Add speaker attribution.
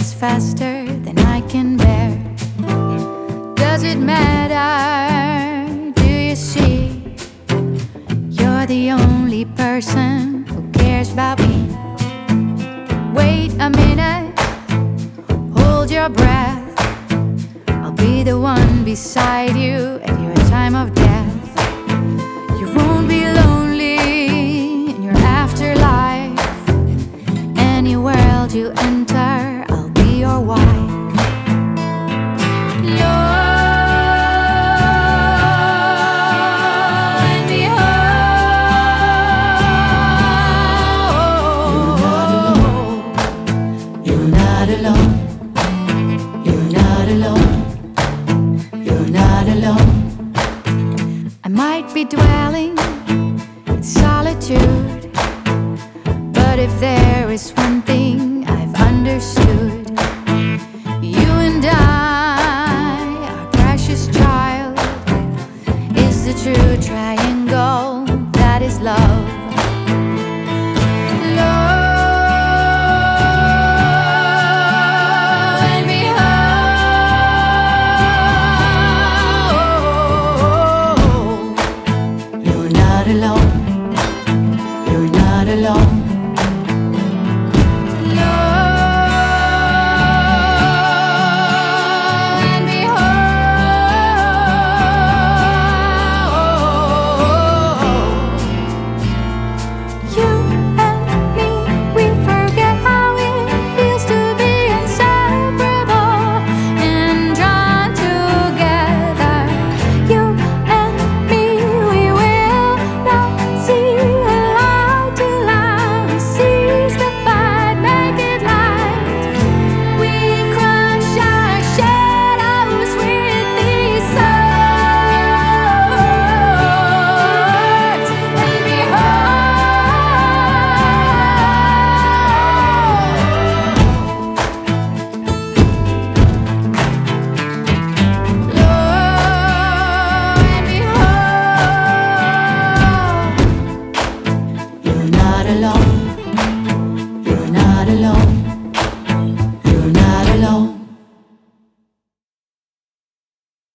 Speaker 1: is faster than I can bear. Does it matter? Do you see? You're the only person who cares about me. Wait a minute, hold your breath. I'll be the one beside you at your time of death. You won't be lonely in your afterlife. Any world you enter, I'll be your wife. You're not alone. I might be dwelling